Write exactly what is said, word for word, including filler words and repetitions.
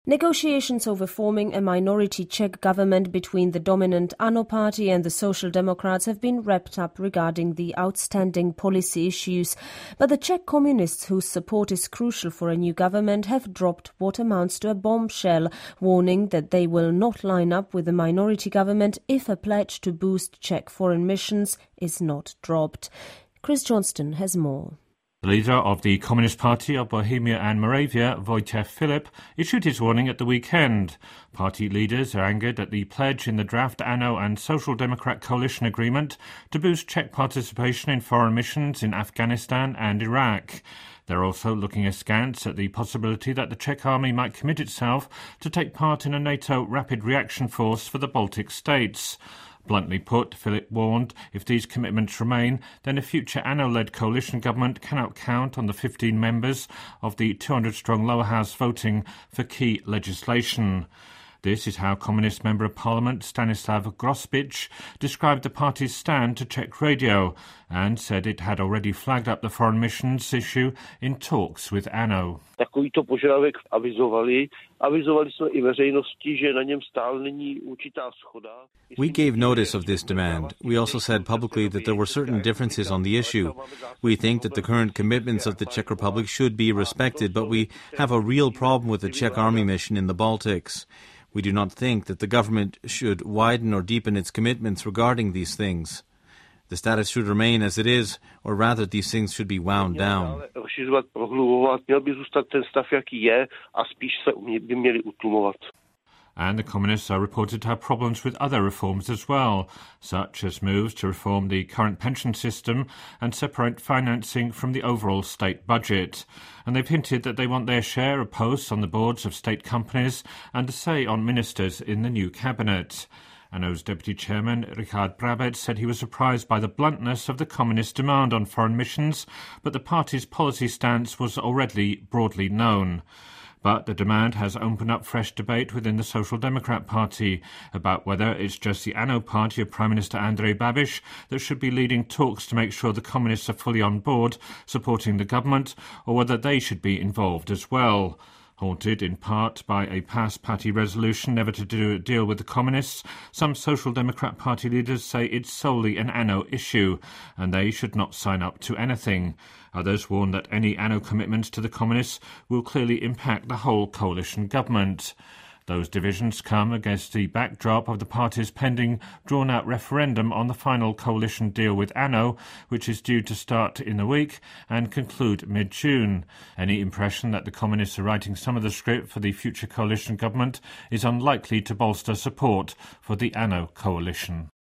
Negotiations over forming a minority Czech government between the dominant ANO party and the Social Democrats have been wrapped up regarding the outstanding policy issues. But the Czech communists, whose support is crucial for a new government, have dropped what amounts to a bombshell, warning that they will not line up with a minority government if a pledge to boost Czech foreign missions is not dropped. Chris Johnston has more. The leader of the Communist Party of Bohemia and Moravia, Vojtěch Filip, issued his warning at the weekend. Party leaders are angered at the pledge in the draft ANO and Social Democrat coalition agreement to boost Czech participation in foreign missions in Afghanistan and Iraq. They're also looking askance at the possibility that the Czech army might commit itself to take part in a NATO rapid reaction force for the Baltic states. Bluntly put, Filip warned, if these commitments remain, then a future ANO-led coalition government cannot count on the fifteen members of the two hundred strong lower house voting for key legislation. This is how Communist Member of Parliament Stanislav Grospič described the party's stand to Czech radio and said it had already flagged up the foreign missions issue in talks with ANO. Takovýto požadavek avizovali. Avizovali jsme i veřejnosti, že na něm stále není určitá shoda. We gave notice of this demand. We also said publicly that there were certain differences on the issue. We think that the current commitments of the Czech Republic should be respected, but we have a real problem with the Czech army mission in the Baltics. We do not think that the government should widen or deepen its commitments regarding these things. The status should remain as it is, or rather these things should be wound down. And the Communists are reported to have problems with other reforms as well, such as moves to reform the current pension system and separate financing from the overall state budget. And they've hinted that they want their share of posts on the boards of state companies and a say on ministers in the new cabinet. ANO's deputy chairman, Richard Brabec, said he was surprised by the bluntness of the communist demand on foreign missions, but the party's policy stance was already broadly known. But the demand has opened up fresh debate within the Social Democrat Party about whether it's just the ANO party of Prime Minister Andrej Babiš that should be leading talks to make sure the communists are fully on board supporting the government, or whether they should be involved as well. Haunted in part by a past party resolution never to do a deal with the communists, some Social Democrat Party leaders say it's solely an ANO issue and they should not sign up to anything. Others warn that any ANO commitments to the communists will clearly impact the whole coalition government. Those divisions come against the backdrop of the party's pending drawn-out referendum on the final coalition deal with ANO, which is due to start in the week and conclude mid-June. Any impression that the communists are writing some of the script for the future coalition government is unlikely to bolster support for the ANO coalition.